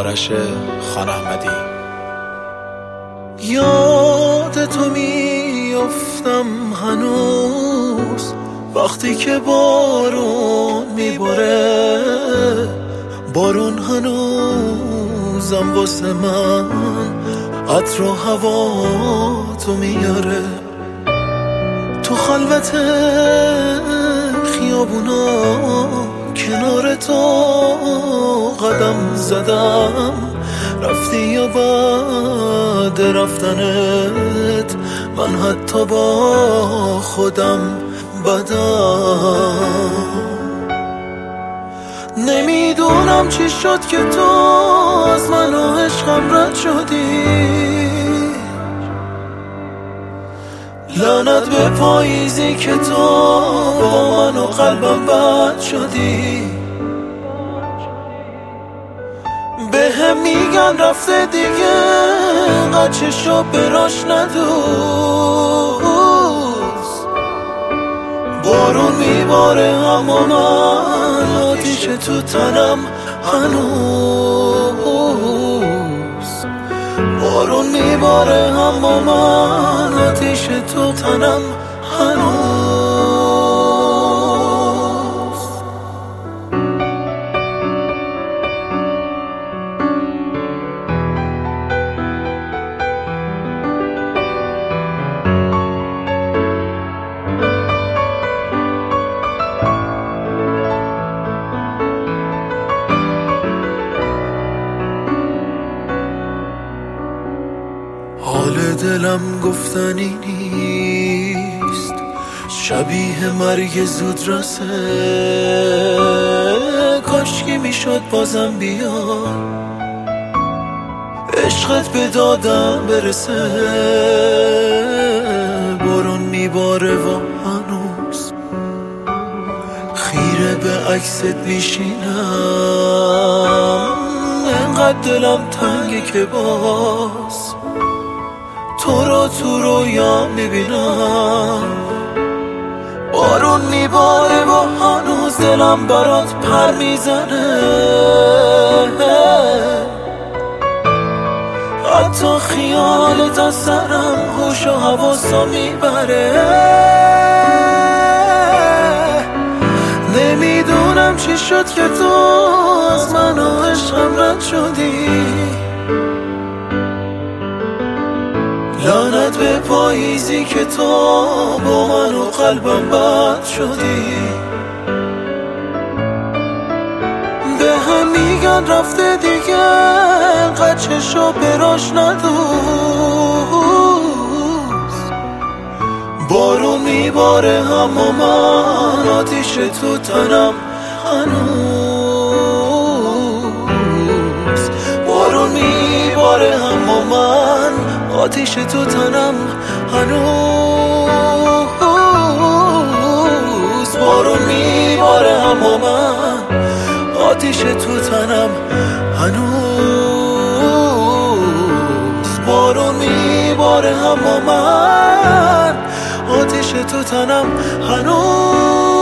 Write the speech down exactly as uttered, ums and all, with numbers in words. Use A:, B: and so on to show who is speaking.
A: آرش خان احمدی.
B: یاد تو میافتم هنوز وقتی که بارون میباره، بارون هنوزم واسه من عطر و هوا تو میاره. تو خلوت خیابونا کنار تو قدم زدم، رفتی یا بعد رفتنت من حتی با خودم بدم. نمیدونم چی شد که تو از من و عشقم رد شدی، لعنت به پاییزی که تو با من و قلبم بد شدی. به هم میگن رفته دیگه قد چشا براش ندوز، بارون میباره اما من آتیش تو تنم هنوز. بارون میباره اما من آتیش تو تنم هنوز. حال دلم گفتنی نیست، شبیه مرگ زود رسه، کاشکی میشد بازم بیا عشقت به دادم برسه. بارون میباره و هنوز خیره به عکست میشینم، انقدر دلم تنگه که باز تو رو تو رویا میبینم. بارون میباره و هنوز دلم برات پر میزنه، حتی خیالت از سرم هوش و حواسا میبره. نمیدونم چی شد که تو از من و عشقم رد شدی، لعنت به پاییزی که تو با من و قلبم بد شدی. به هم میگن رفته دیگه انقدر چشا براش ندوز، بارون میباره اما من آتیش تو تنم هنوز. بارون میباره اما من آتیش تو تنم هنوز. بارون میباره اما من آتیش تو تنم هنوز. بارون میباره اما من آتیش تو تنم هنوز.